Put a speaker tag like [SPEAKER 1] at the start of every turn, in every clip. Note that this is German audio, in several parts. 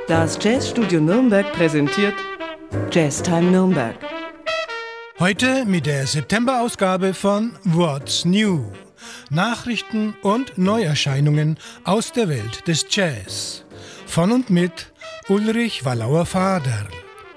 [SPEAKER 1] Das Jazzstudio Nürnberg präsentiert Jazztime Nürnberg.
[SPEAKER 2] Heute mit der September-Ausgabe von What's New? Nachrichten und Neuerscheinungen aus der Welt des Jazz. Von und mit Ulrich Wallauer-Faderl.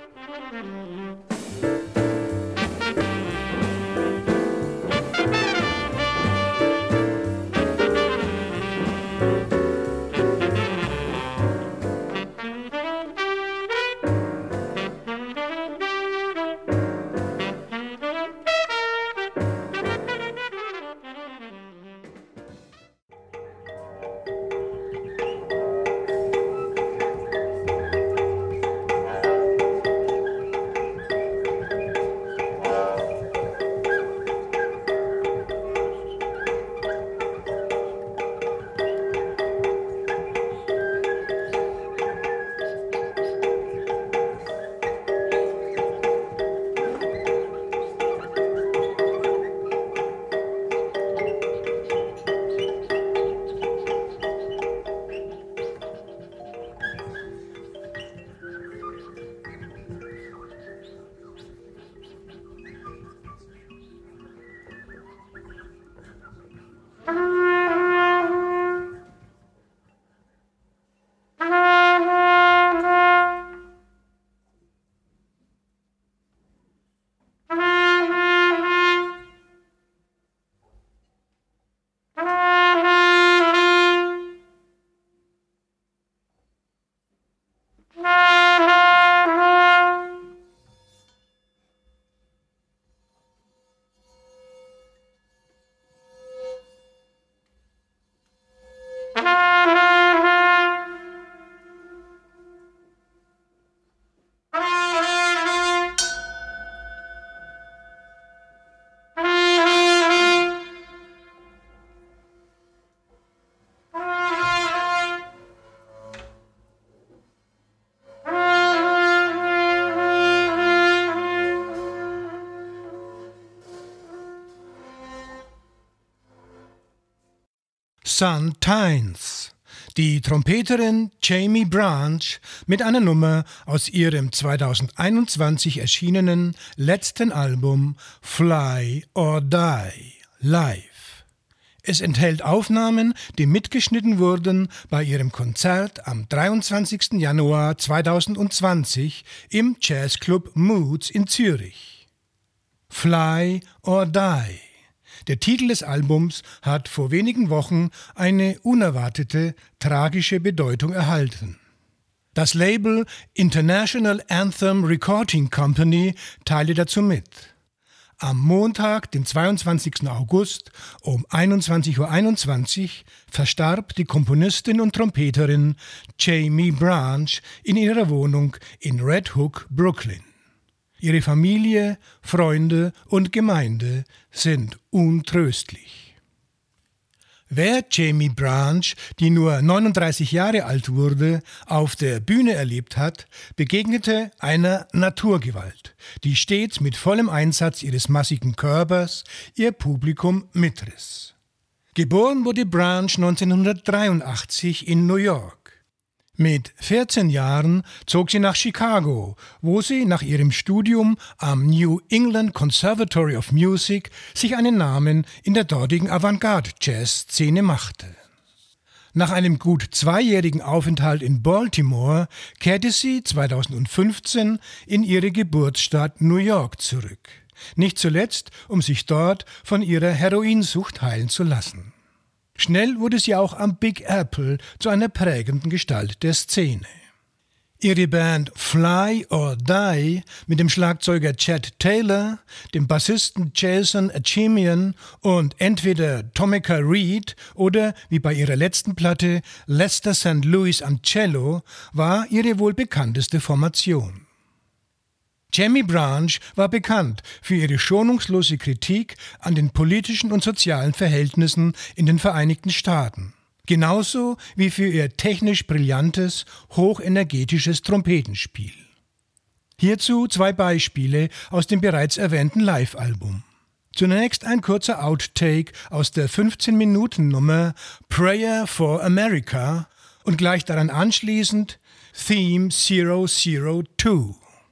[SPEAKER 2] Sun Tynes. Die Trompeterin Jamie Branch mit einer Nummer aus ihrem 2021 erschienenen letzten Album Fly or Die live. Es enthält Aufnahmen, die mitgeschnitten wurden bei ihrem Konzert am 23. Januar 2020 im Jazzclub Moods in Zürich. Fly or Die. Der Titel des Albums hat vor wenigen Wochen eine unerwartete, tragische Bedeutung erhalten. Das Label International Anthem Recording Company teilte dazu mit. Am Montag, den 22. August um 21:21 Uhr verstarb die Komponistin und Trompeterin Jamie Branch in ihrer Wohnung in Red Hook, Brooklyn. Ihre Familie, Freunde und Gemeinde sind untröstlich. Wer Jamie Branch, die nur 39 Jahre alt wurde, auf der Bühne erlebt hat, begegnete einer Naturgewalt, die stets mit vollem Einsatz ihres massigen Körpers ihr Publikum mitriss. Geboren wurde Branch 1983 in New York. Mit 14 Jahren zog sie nach Chicago, wo sie nach ihrem Studium am New England Conservatory of Music sich einen Namen in der dortigen Avantgarde-Jazz-Szene machte. Nach einem gut zweijährigen Aufenthalt in Baltimore kehrte sie 2015 in ihre Geburtsstadt New York zurück. Nicht zuletzt, um sich dort von ihrer Heroinsucht heilen zu lassen. Schnell wurde sie auch am Big Apple zu einer prägenden Gestalt der Szene. Ihre Band Fly or Die mit dem Schlagzeuger Chad Taylor, dem Bassisten Jason Achemian und entweder Tomica Reed oder, wie bei ihrer letzten Platte, Lester St. Louis am Cello, war ihre wohl bekannteste Formation. Jamie Branch war bekannt für ihre schonungslose Kritik an den politischen und sozialen Verhältnissen in den Vereinigten Staaten, genauso wie für ihr technisch brillantes, hochenergetisches Trompetenspiel. Hierzu 2 Beispiele aus dem bereits erwähnten Live-Album. Zunächst ein kurzer Outtake aus der 15-Minuten-Nummer Prayer for America und gleich daran anschließend Theme 002.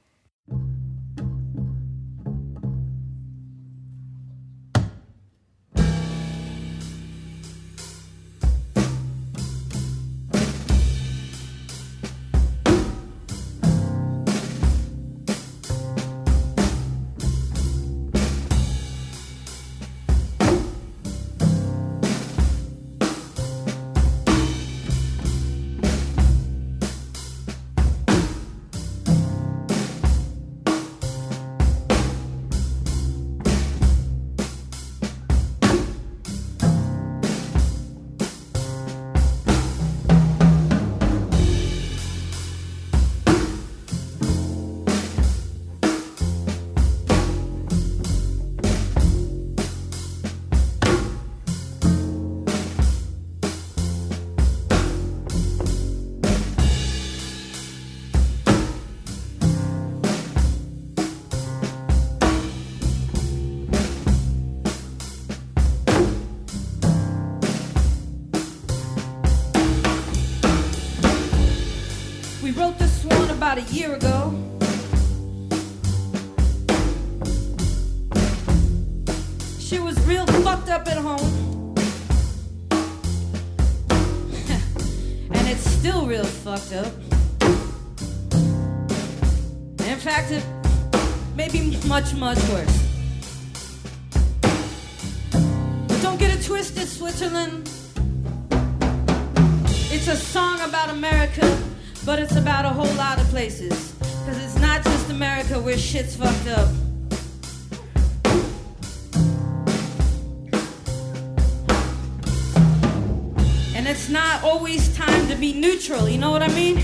[SPEAKER 3] About a year ago. She was real fucked up at home. And it's still real fucked up. In fact, it may be much, much worse. But don't get it twisted, Switzerland. It's a song about America, but it's about a whole lot of places. Cause it's not just America where shit's fucked up. And it's not always time to be neutral, you know what I mean?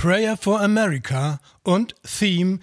[SPEAKER 2] Prayer for America und Theme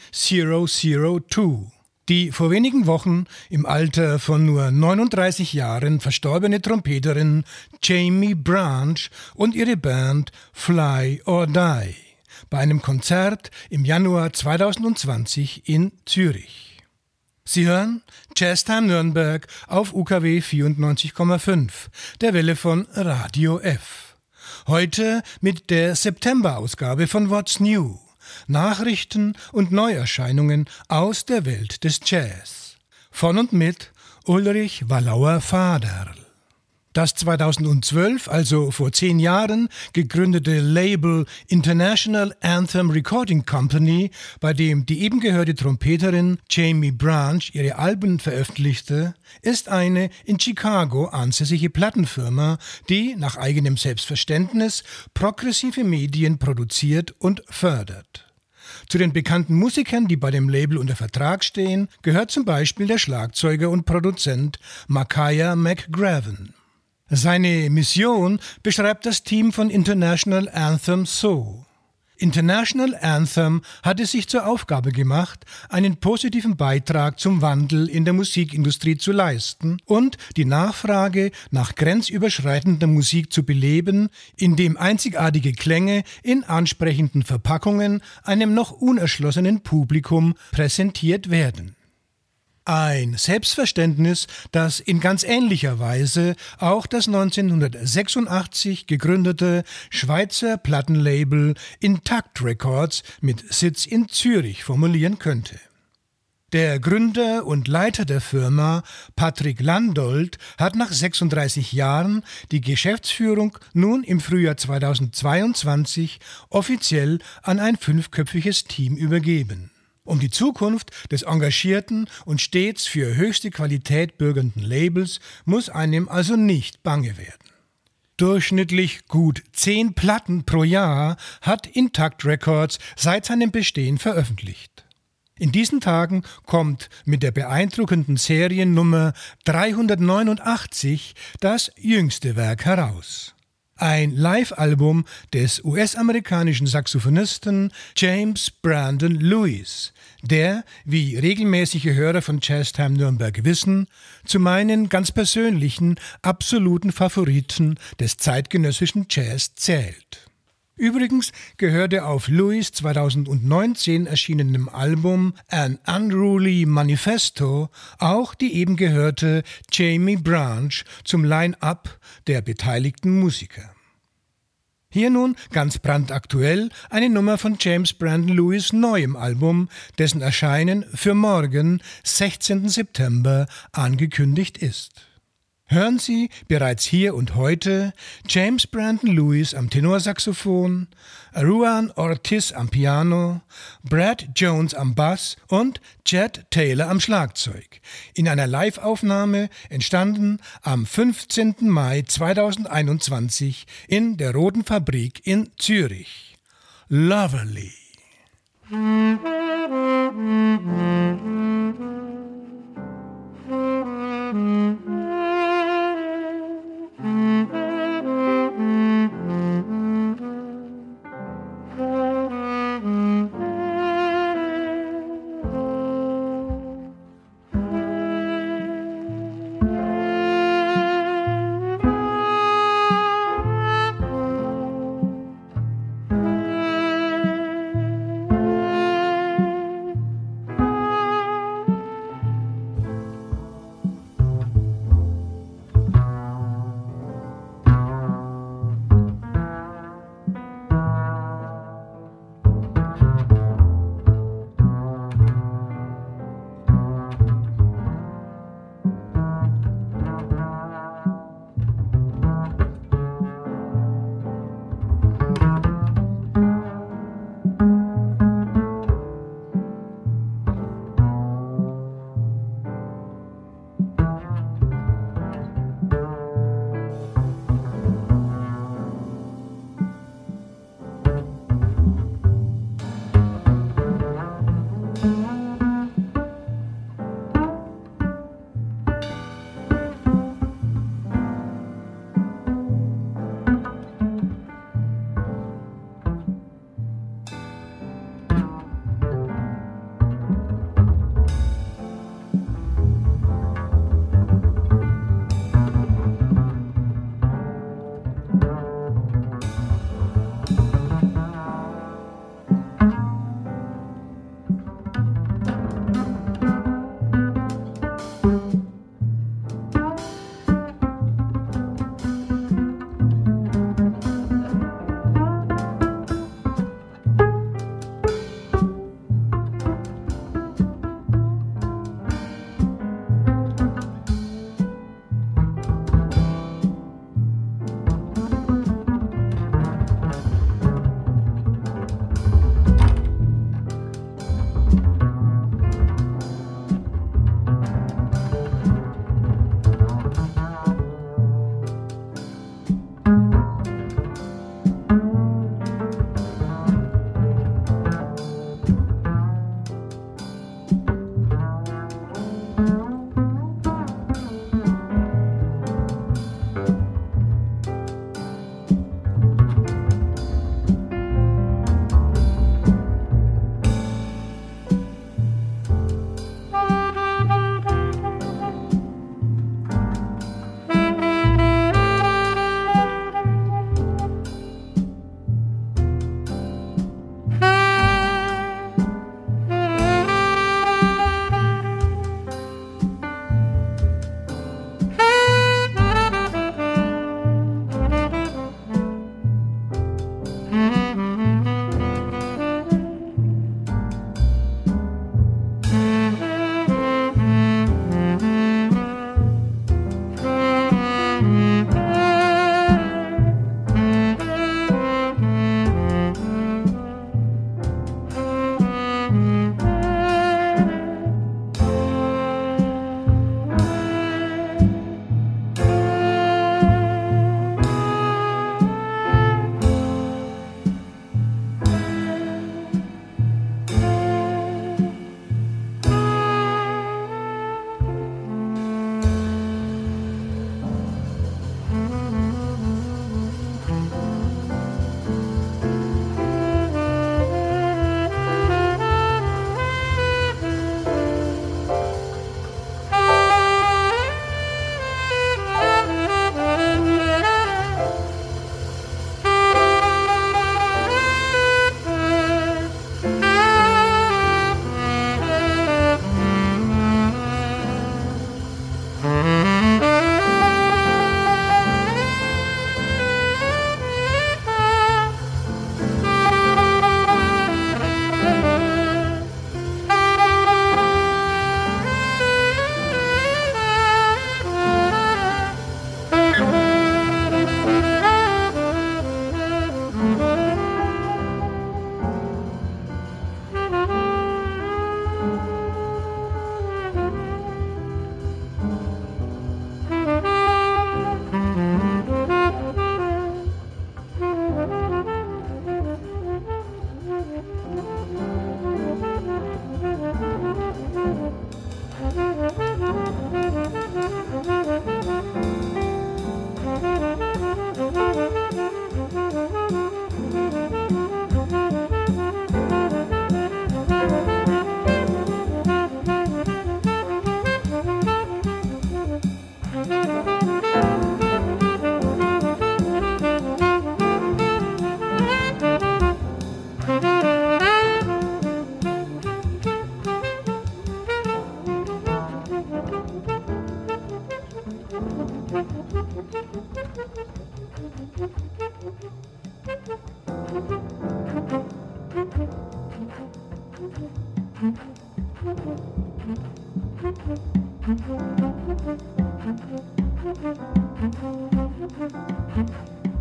[SPEAKER 2] 002. Die vor wenigen Wochen im Alter von nur 39 Jahren verstorbene Trompeterin Jaimie Branch und ihre Band Fly or Die bei einem Konzert im Januar 2020 in Zürich. Sie hören Jazztime Nürnberg auf UKW 94,5, der Welle von Radio F. Heute mit der September-Ausgabe von What's New. Nachrichten und Neuerscheinungen aus der Welt des Jazz. Von und mit Ulrich Wallauer-Faderl. Das 2012, also vor 10 Jahren, gegründete Label International Anthem Recording Company, bei dem die eben gehörte Trompeterin Jaimie Branch ihre Alben veröffentlichte, ist eine in Chicago ansässige Plattenfirma, die nach eigenem Selbstverständnis progressive Medien produziert und fördert. Zu den bekannten Musikern, die bei dem Label unter Vertrag stehen, gehört zum Beispiel der Schlagzeuger und Produzent Makaya McGraven. Seine Mission beschreibt das Team von International Anthem so: International Anthem hat es sich zur Aufgabe gemacht, einen positiven Beitrag zum Wandel in der Musikindustrie zu leisten und die Nachfrage nach grenzüberschreitender Musik zu beleben, indem einzigartige Klänge in ansprechenden Verpackungen einem noch unerschlossenen Publikum präsentiert werden. Ein Selbstverständnis, das in ganz ähnlicher Weise auch das 1986 gegründete Schweizer Plattenlabel Intakt Records mit Sitz in Zürich formulieren könnte. Der Gründer und Leiter der Firma, Patrick Landolt, hat nach 36 Jahren die Geschäftsführung nun im Frühjahr 2022 offiziell an ein 5-köpfiges Team übergeben. Um die Zukunft des engagierten und stets für höchste Qualität bürgernden Labels muss einem also nicht bange werden. Durchschnittlich gut 10 Platten pro Jahr hat Intakt Records seit seinem Bestehen veröffentlicht. In diesen Tagen kommt mit der beeindruckenden Seriennummer 389 das jüngste Werk heraus. Ein Live-Album des US-amerikanischen Saxophonisten James Brandon Lewis, der, wie regelmäßige Hörer von Jazztime Nürnberg wissen, zu meinen ganz persönlichen, absoluten Favoriten des zeitgenössischen Jazz zählt. Übrigens gehörte auf Lewis 2019 erschienenem Album An Unruly Manifesto auch die eben gehörte Jaimie Branch zum Line-Up der beteiligten Musiker. Hier nun ganz brandaktuell eine Nummer von James Brandon Lewis' neuem Album, dessen Erscheinen für morgen, 16. September, angekündigt ist. Hören Sie bereits hier und heute James Brandon Lewis am Tenorsaxophon, Ruan Ortiz am Piano, Brad Jones am Bass und Chad Taylor am Schlagzeug in einer Live-Aufnahme, entstanden am 15. Mai 2021 in der Roten Fabrik in Zürich. Lovely.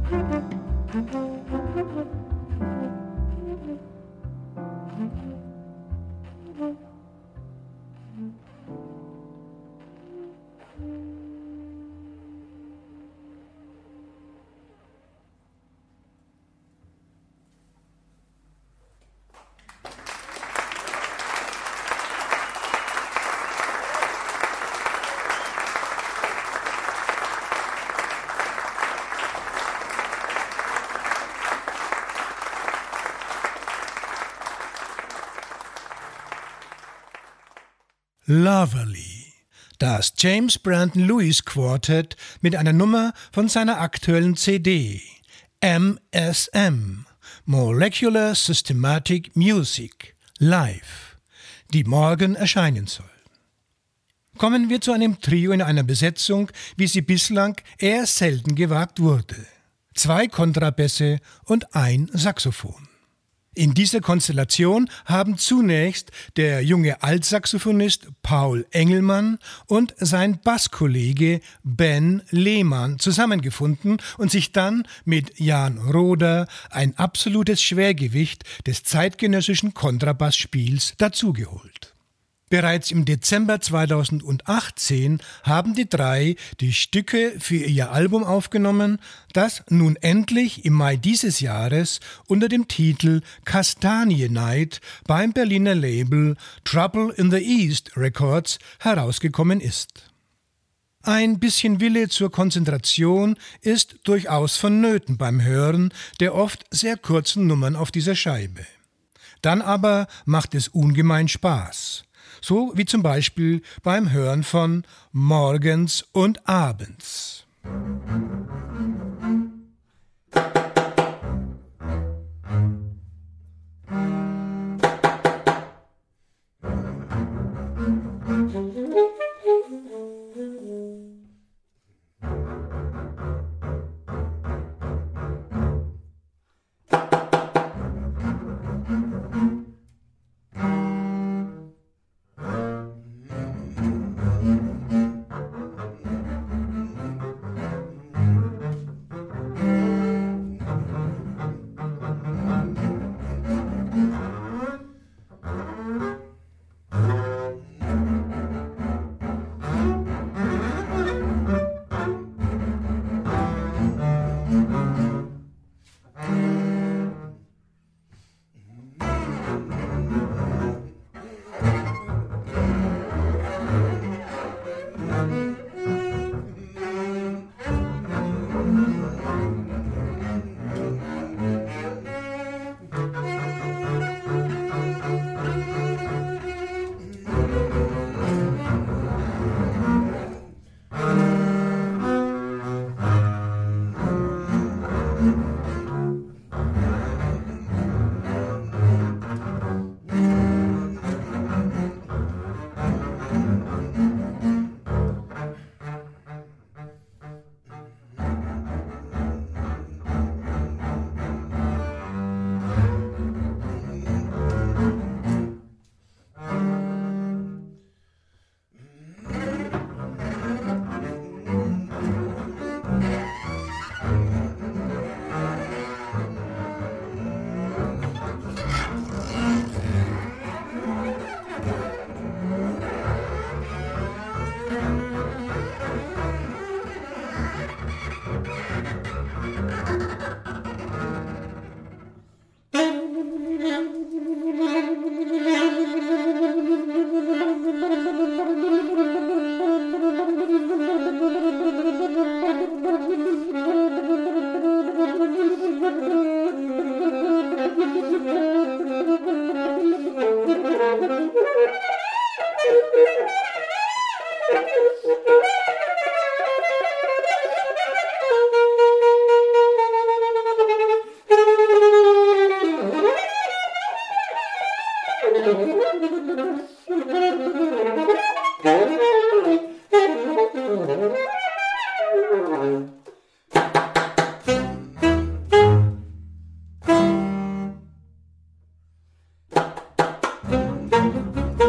[SPEAKER 2] Loverly, das James Brandon Lewis Quartet mit einer Nummer von seiner aktuellen CD MSM, Molecular Systematic Music, live, die morgen erscheinen soll. Kommen wir zu einem Trio in einer Besetzung, wie sie bislang eher selten gewagt wurde. 2 Kontrabässe und ein Saxophon. In dieser Konstellation haben zunächst der junge Altsaxophonist Paul Engelmann und sein Basskollege Ben Lehmann zusammengefunden und sich dann mit Jan Roder ein absolutes Schwergewicht des zeitgenössischen Kontrabassspiels dazugeholt. Bereits im Dezember 2018 haben die 3 die Stücke für ihr Album aufgenommen, das nun endlich im Mai dieses Jahres unter dem Titel Kastanie Night beim Berliner Label Trouble in the East Records herausgekommen ist. Ein bisschen Wille zur Konzentration ist durchaus vonnöten beim Hören der oft sehr kurzen Nummern auf dieser Scheibe. Dann aber macht es ungemein Spaß. So wie zum Beispiel beim Hören von Morgens und Abends.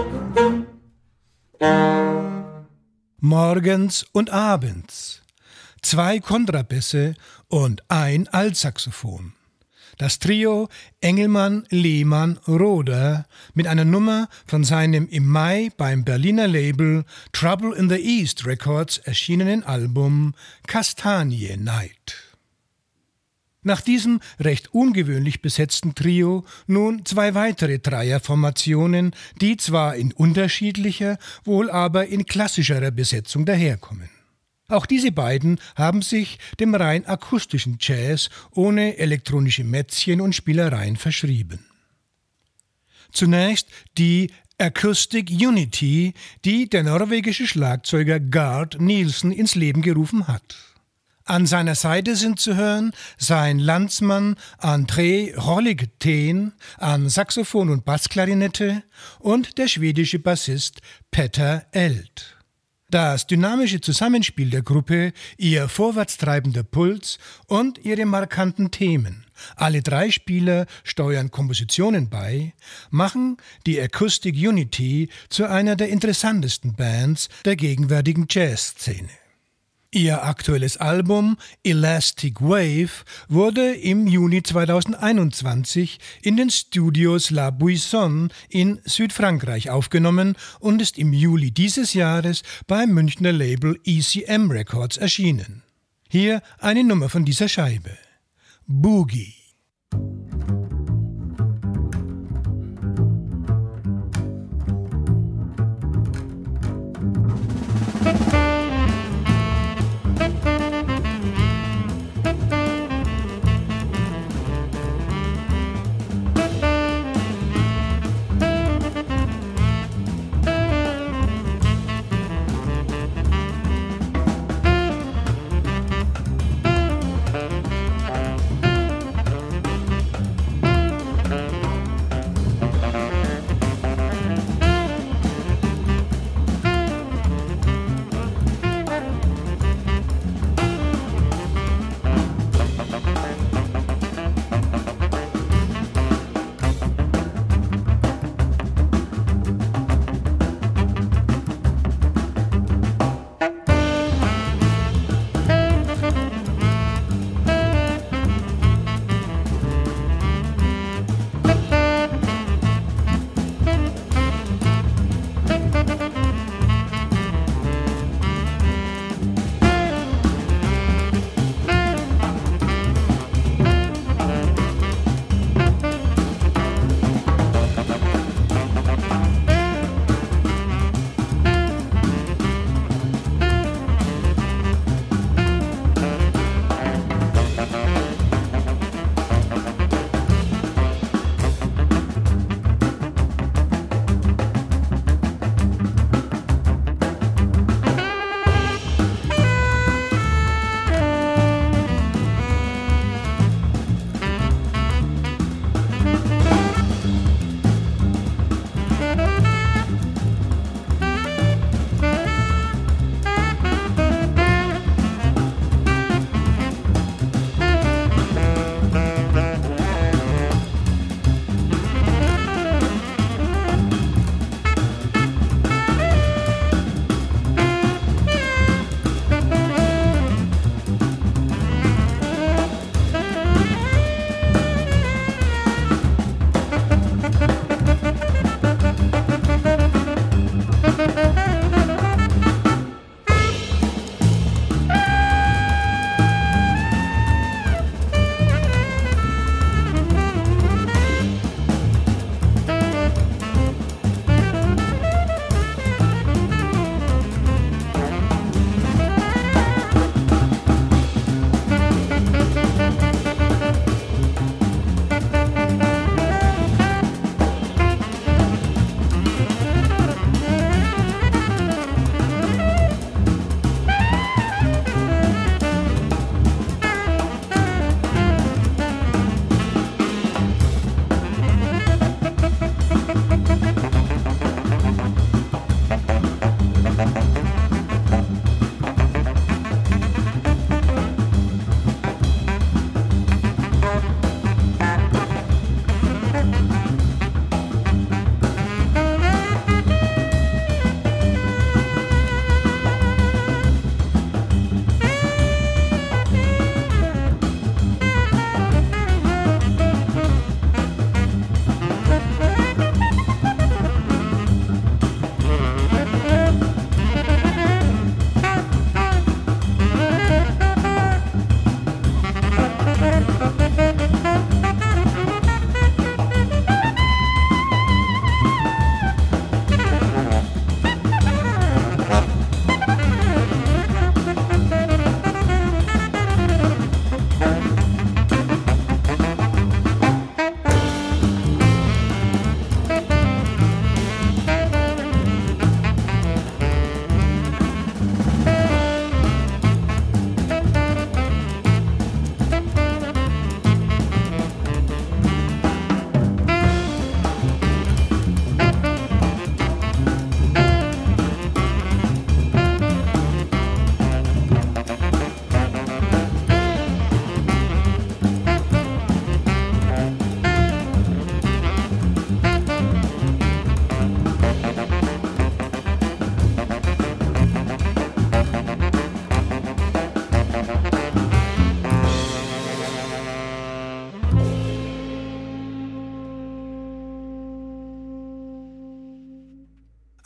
[SPEAKER 2] Morgens und abends. 2 Kontrabässe und ein Altsaxophon. Das Trio Engelmann-Lehmann-Roder mit einer Nummer von seinem im Mai beim Berliner Label Trouble in the East Records erschienenen Album Kastanie Night. Nach diesem recht ungewöhnlich besetzten Trio nun 2 weitere Dreierformationen, die zwar in unterschiedlicher, wohl aber in klassischerer Besetzung daherkommen. Auch diese beiden haben sich dem rein akustischen Jazz ohne elektronische Mätzchen und Spielereien verschrieben. Zunächst die Acoustic Unity, die der norwegische Schlagzeuger Gard Nielsen ins Leben gerufen hat. An seiner Seite sind zu hören sein Landsmann André Rolligten an Saxophon und Bassklarinette und der schwedische Bassist Petter Eld. Das dynamische Zusammenspiel der Gruppe, ihr vorwärtstreibender Puls und ihre markanten Themen, alle 3 Spieler steuern Kompositionen bei, machen die Acoustic Unity zu einer der interessantesten Bands der gegenwärtigen Jazzszene. Ihr aktuelles Album Elastic Wave wurde im Juni 2021 in den Studios La Buisson in Südfrankreich aufgenommen und ist im Juli dieses Jahres beim Münchner Label ECM Records erschienen. Hier eine Nummer von dieser Scheibe: Boogie.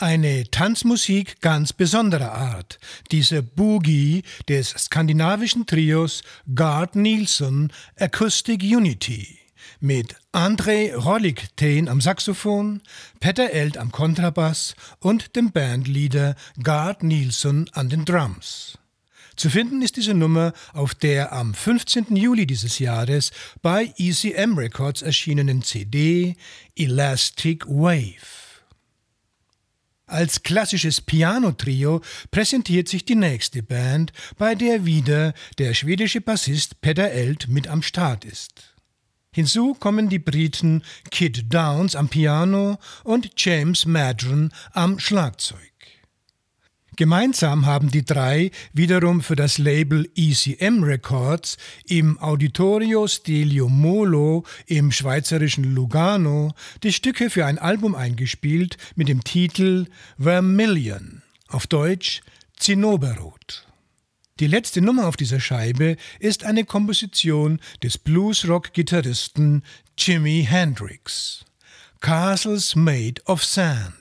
[SPEAKER 2] Eine Tanzmusik ganz besonderer Art, diese Boogie des skandinavischen Trios Gard Nilsson Acoustic Unity mit André Rolligten am Saxophon, Petter Eld am Kontrabass und dem Bandleader Gard Nilsson an den Drums. Zu finden ist diese Nummer auf der am 15. Juli dieses Jahres bei ECM Records erschienenen CD Elastic Wave. Als klassisches Piano-Trio präsentiert sich die nächste Band, bei der wieder der schwedische Bassist Petter Eld mit am Start ist. Hinzu kommen die Briten Kid Downs am Piano und James Madron am Schlagzeug. Gemeinsam haben die drei wiederum für das Label ECM Records im Auditorio Stelio Molo im schweizerischen Lugano die Stücke für ein Album eingespielt mit dem Titel Vermilion, auf Deutsch Zinnoberrot. Die letzte Nummer auf dieser Scheibe ist eine Komposition des Bluesrock-Gitarristen Jimi Hendrix. Castles Made of Sand.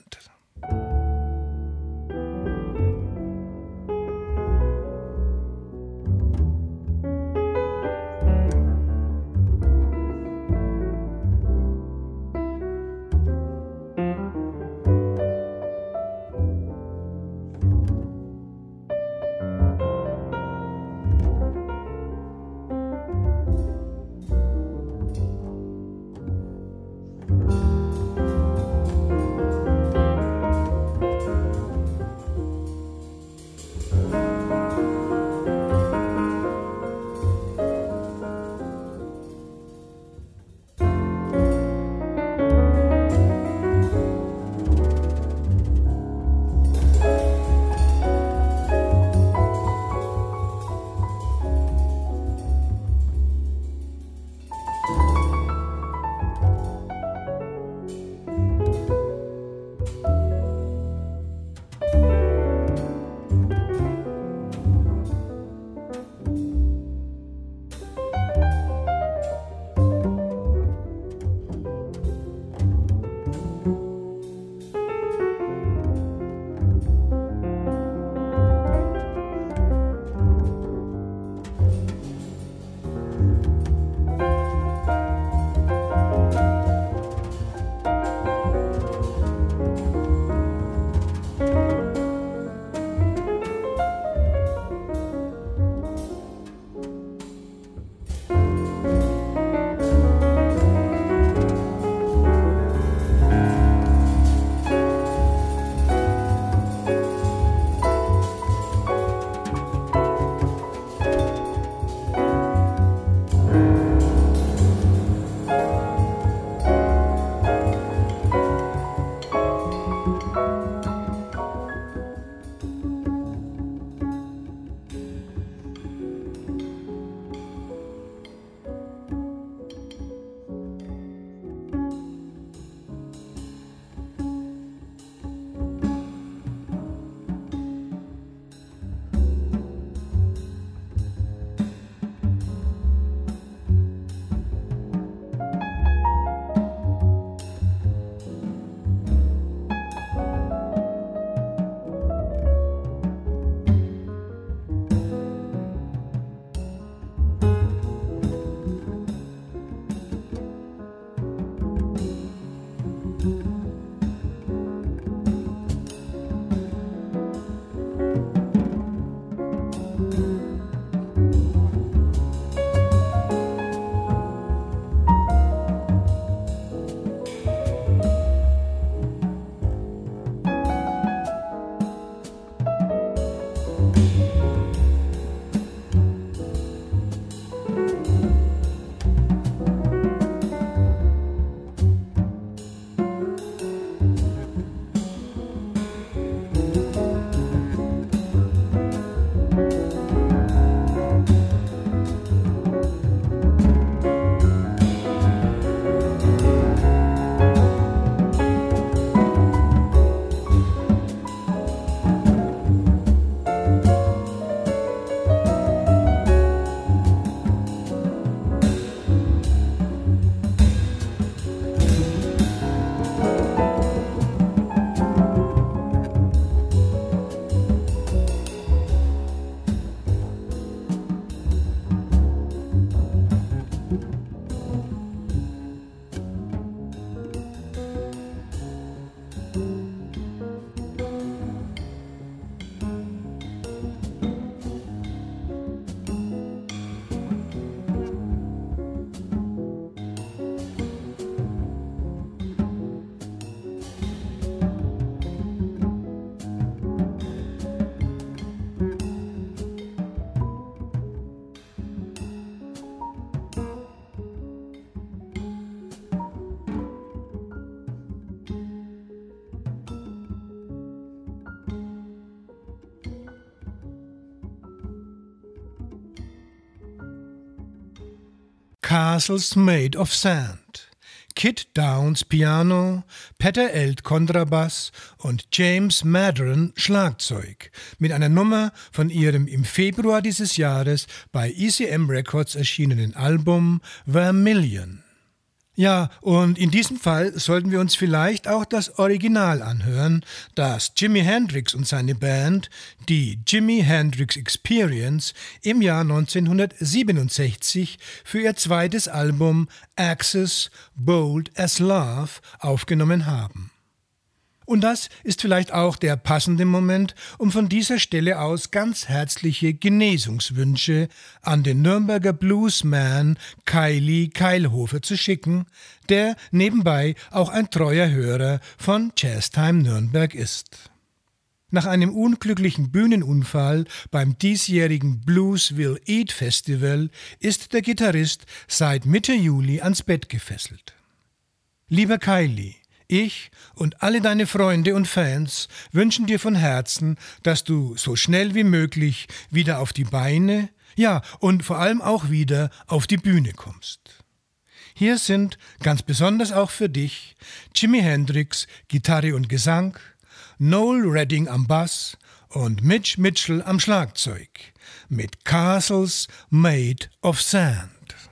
[SPEAKER 2] Castles Made of Sand, Kit Downs Piano, Peter Eld Kontrabass und James Madron Schlagzeug mit einer Nummer von ihrem im Februar dieses Jahres bei ECM Records erschienenen Album Vermilion. Ja, und in diesem Fall sollten wir uns vielleicht auch das Original anhören, das Jimi Hendrix und seine Band, die Jimi Hendrix Experience, im Jahr 1967 für ihr zweites Album Axis Bold as Love aufgenommen haben. Und das ist vielleicht auch der passende Moment, um von dieser Stelle aus ganz herzliche Genesungswünsche an den Nürnberger Bluesman Kylie Keilhofer zu schicken, der nebenbei auch ein treuer Hörer von Jazztime Nürnberg ist. Nach einem unglücklichen Bühnenunfall beim diesjährigen Blues Will Eat Festival ist der Gitarrist seit Mitte Juli ans Bett gefesselt. Lieber Kylie, ich und alle deine Freunde und Fans wünschen dir von Herzen, dass du so schnell wie möglich wieder auf die Beine, ja, und vor allem auch wieder auf die Bühne kommst. Hier sind, ganz besonders auch für dich, Jimi Hendrix, Gitarre und Gesang, Noel Redding am Bass und Mitch Mitchell am Schlagzeug mit Castles Made of Sand.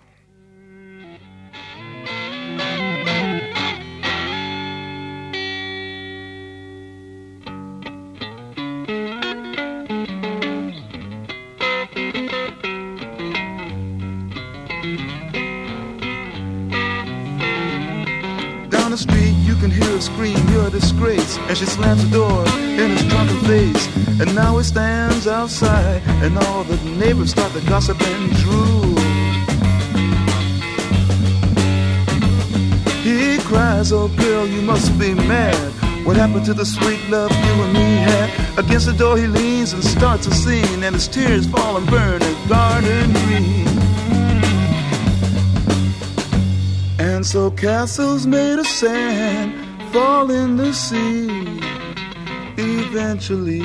[SPEAKER 4] The street, you can hear her scream, you're a disgrace. And she slams the door in his drunken face. And now he stands outside, and all the neighbors start to gossip and drool. He cries, oh girl, you must be mad. What happened to the sweet love you and me had? Against the door he leans and starts a scene, and his tears fall and burn a garden green. And so castles made of sand fall in the sea eventually.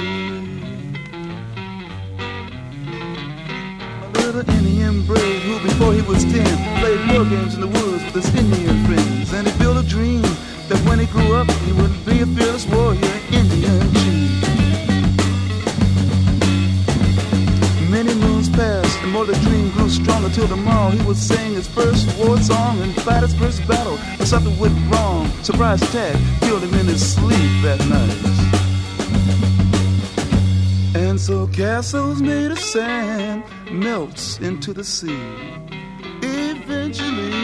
[SPEAKER 4] A little Indian brave who before he was 10 played war games in the woods with his Indian friends. And he built a dream that when he grew up he would be a fearless warrior, Indian chief. Many moons passed and more the dream grew stronger till tomorrow he would sing his first war song and fight his first battle. But something went wrong. Surprise attack killed him in his sleep that night. And so castles made of sand melts into the sea eventually.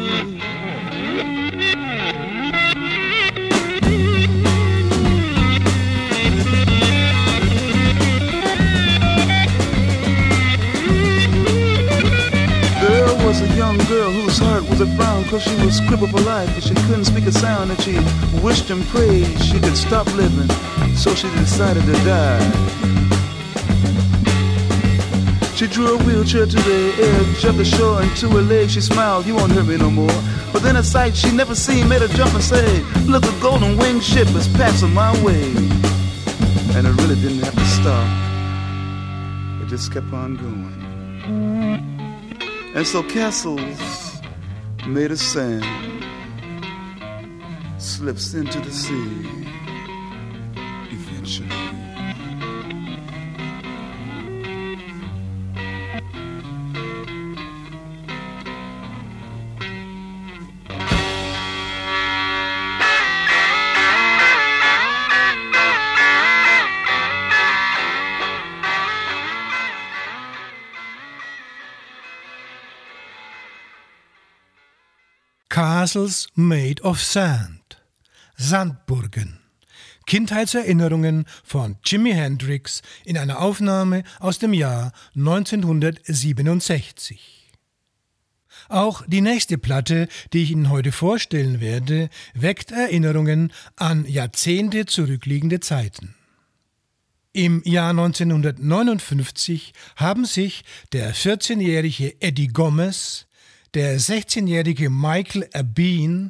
[SPEAKER 4] Was a young girl whose heart was a frown, cause she was crippled for life, but she couldn't speak a sound, and she wished and prayed she could stop living, so she decided to die. She drew a wheelchair to the edge of the shore, and to her legs she smiled, you won't hurt me no more. But then a sight she never seen made her jump and say, look, a golden winged ship is passing my way. And it really didn't have to stop, it just kept on going. And so castles made of sand slips into the sea eventually.
[SPEAKER 2] Castles Made of Sand, Sandburgen, Kindheitserinnerungen von Jimi Hendrix in einer Aufnahme aus dem Jahr 1967. Auch die nächste Platte, die ich Ihnen heute vorstellen werde, weckt Erinnerungen an Jahrzehnte zurückliegende Zeiten. Im Jahr 1959 haben sich der 14-jährige Eddie Gomez, der 16-jährige Michael Abeen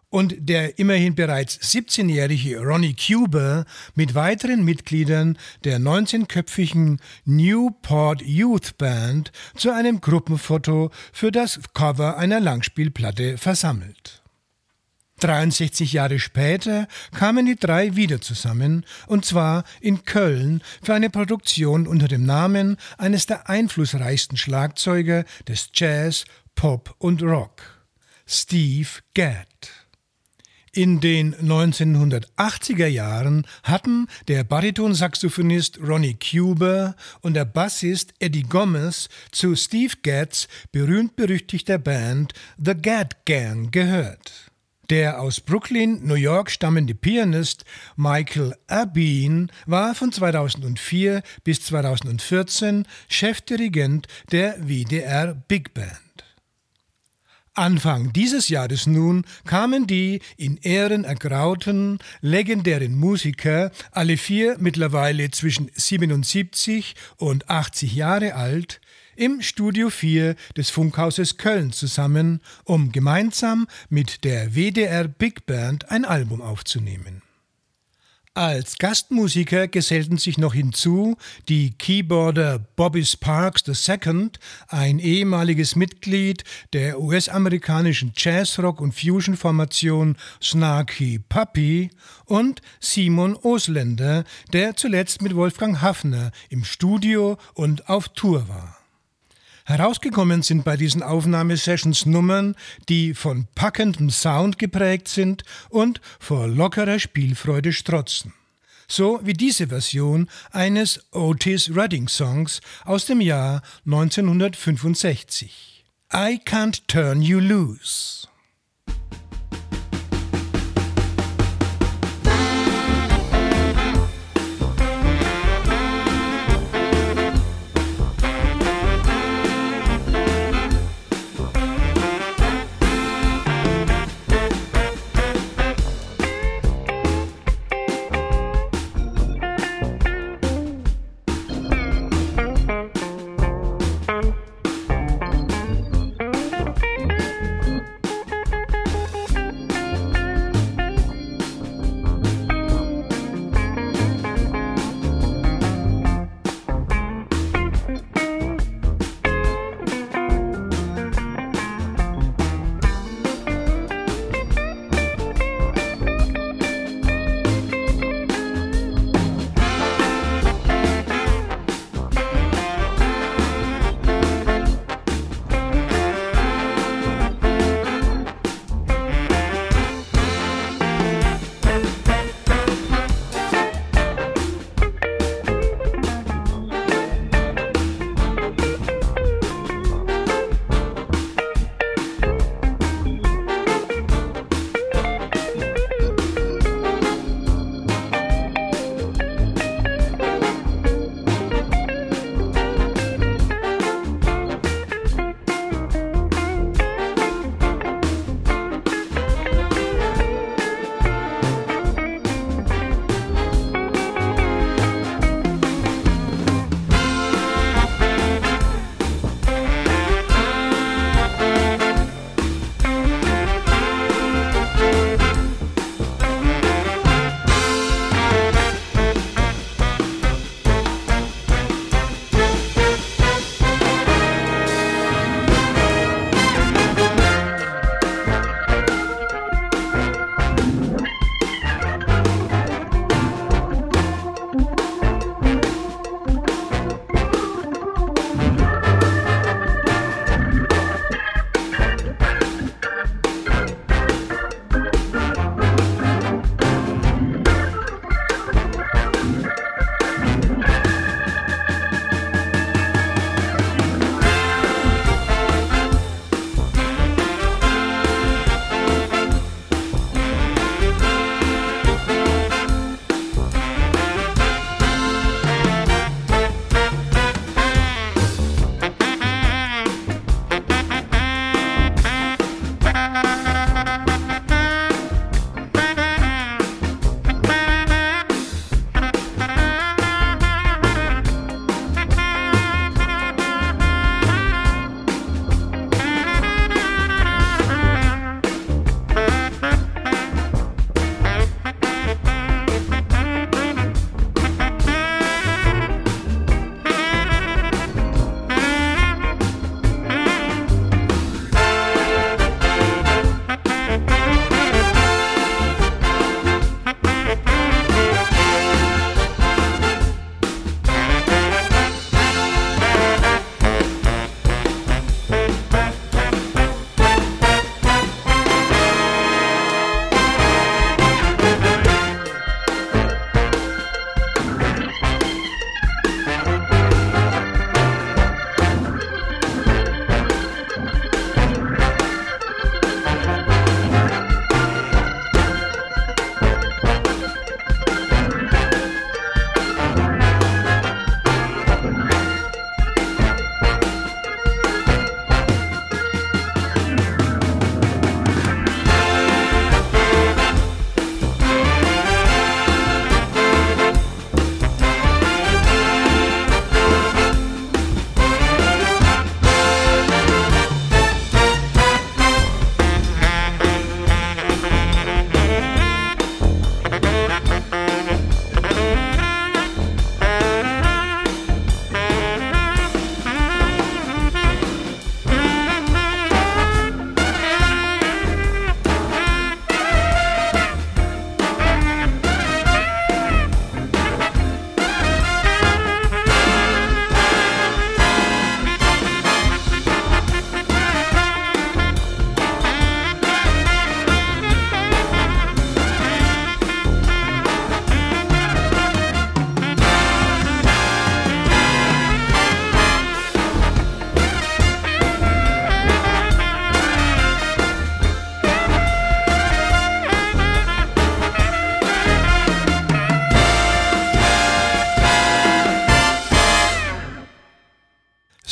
[SPEAKER 2] und der immerhin bereits 17-jährige Ronnie Cuber mit weiteren Mitgliedern der 19-köpfigen Newport Youth Band zu einem Gruppenfoto für das Cover einer Langspielplatte versammelt. 63 Jahre später kamen die drei wieder zusammen, und zwar in Köln für eine Produktion unter dem Namen eines der einflussreichsten Schlagzeuger des Jazz, Pop und Rock, Steve Gadd. In den 1980er Jahren hatten der Baritonsaxophonist Ronnie Cuber und der Bassist Eddie Gomez zu Steve Gadds berühmt-berüchtigter Band The Gadd Gang gehört. Der aus Brooklyn, New York stammende Pianist Michael Abeen war von 2004 bis 2014 Chefdirigent der WDR Big Band. Anfang dieses Jahres nun kamen die in Ehren ergrauten, legendären Musiker, alle vier mittlerweile zwischen 77 und 80 Jahre alt, im Studio 4 des Funkhauses Köln zusammen, um gemeinsam mit der WDR Big Band ein Album aufzunehmen. Als Gastmusiker gesellten sich noch hinzu die Keyboarder Bobby Sparks II., ein ehemaliges Mitglied der US-amerikanischen Jazz-Rock- und Fusion-Formation Snarky Puppy, und Simon Osländer, der zuletzt mit Wolfgang Haffner im Studio und auf Tour war. Herausgekommen sind bei diesen Aufnahmesessions Nummern, die von packendem Sound geprägt sind und vor lockerer Spielfreude strotzen. So wie diese Version eines Otis Redding-Songs aus dem Jahr 1965. I Can't Turn You Loose.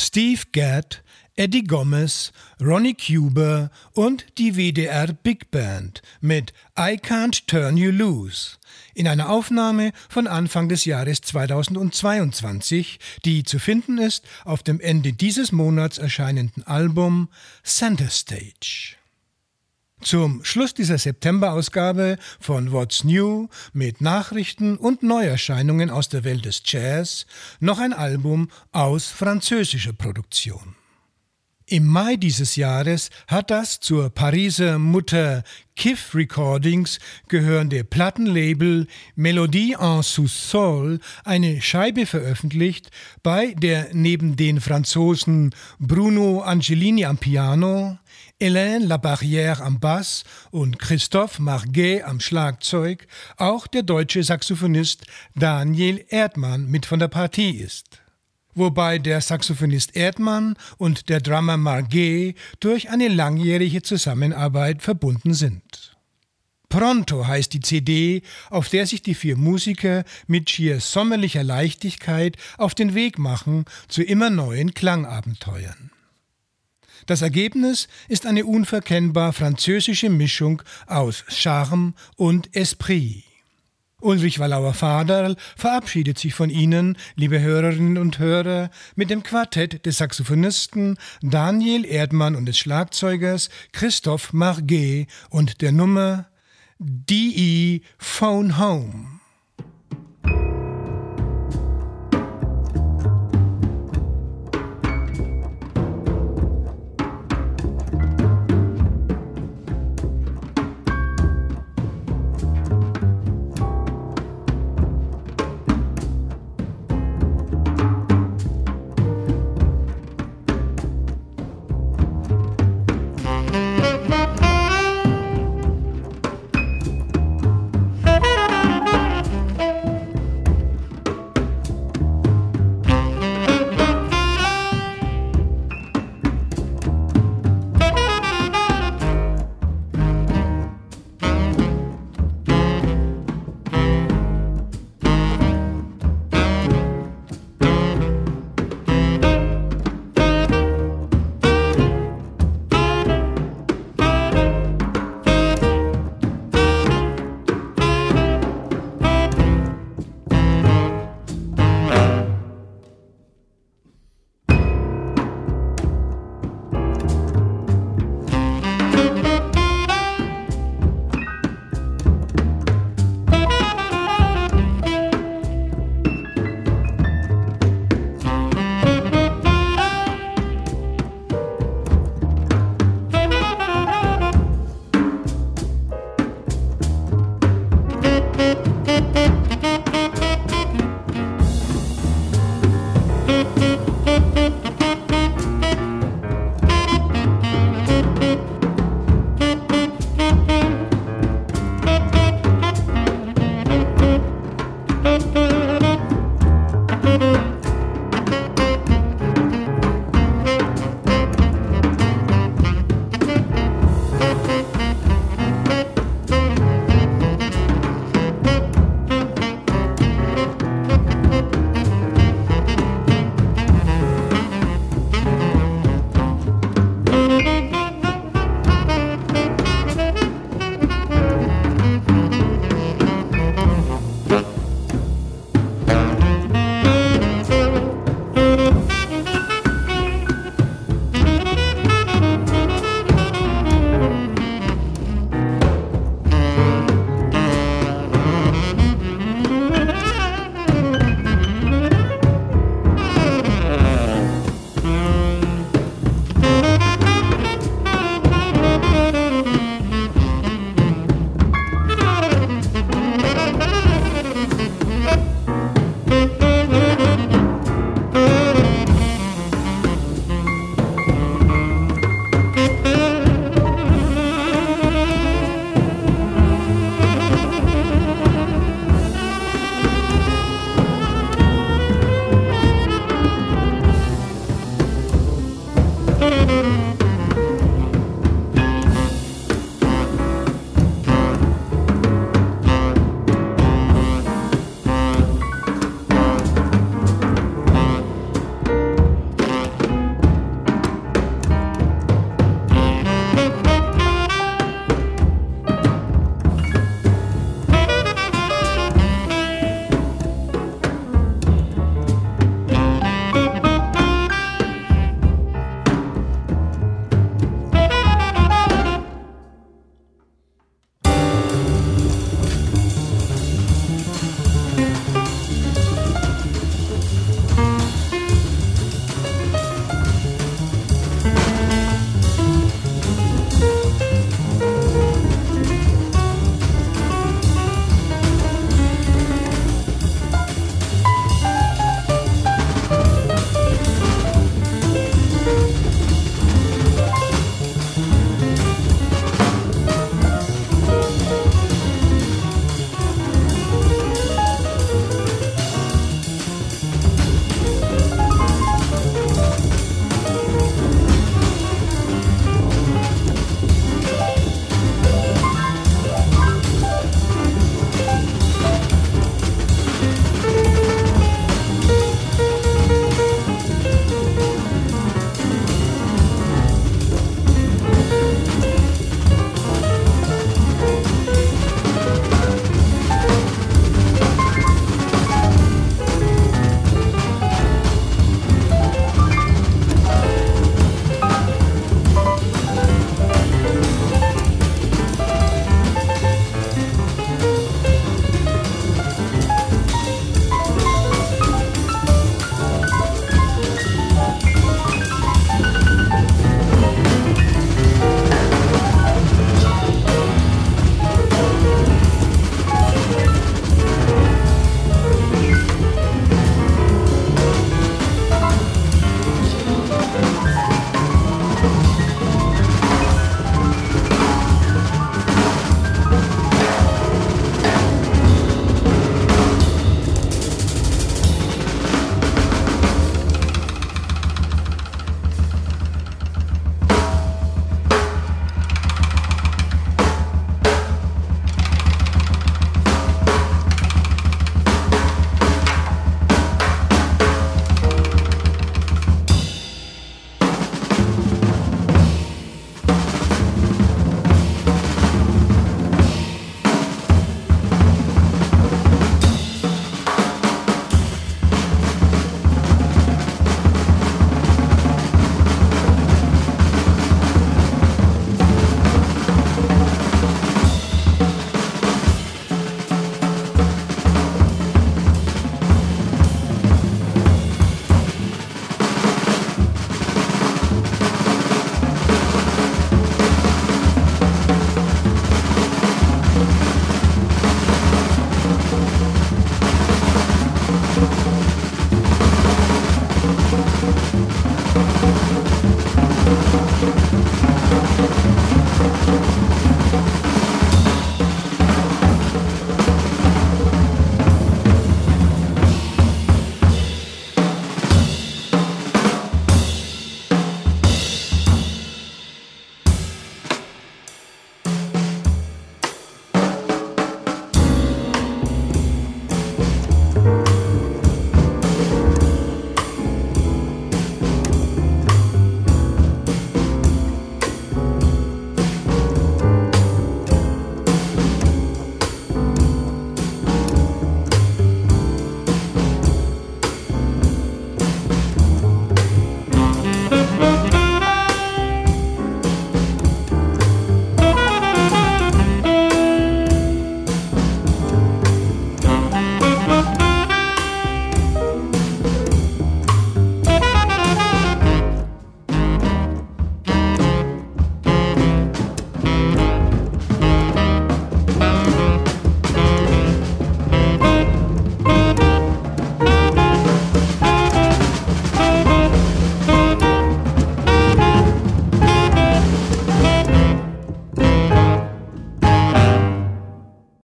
[SPEAKER 2] Steve Gadd, Eddie Gomez, Ronnie Cuber und die WDR Big Band mit I Can't Turn You Loose in einer Aufnahme von Anfang des Jahres 2022, die zu finden ist auf dem Ende dieses Monats erscheinenden Album Center Stage. Zum Schluss dieser September-Ausgabe von What's New mit Nachrichten und Neuerscheinungen aus der Welt des Jazz noch ein Album aus französischer Produktion. Im Mai dieses Jahres hat das zur Pariser Mutter Kiff Recordings gehörende Plattenlabel Melodie en Sous-Sol eine Scheibe veröffentlicht, bei der neben den Franzosen Bruno Angelini am Piano, Hélène Labarrière am Bass und Christophe Marguet am Schlagzeug auch der deutsche Saxophonist Daniel Erdmann mit von der Partie ist. Wobei der Saxophonist Erdmann und der Drummer Marguet durch eine langjährige Zusammenarbeit verbunden sind. Pronto heißt die CD, auf der sich die 4 Musiker mit schier sommerlicher Leichtigkeit auf den Weg machen zu immer neuen Klangabenteuern. Das Ergebnis ist eine unverkennbar französische Mischung aus Charme und Esprit. Ulrich Wallauer-Faderl verabschiedet sich von Ihnen, liebe Hörerinnen und Hörer, mit dem Quartett des Saxophonisten Daniel Erdmann und des Schlagzeugers Christophe Marguet und der Nummer DE Phone Home.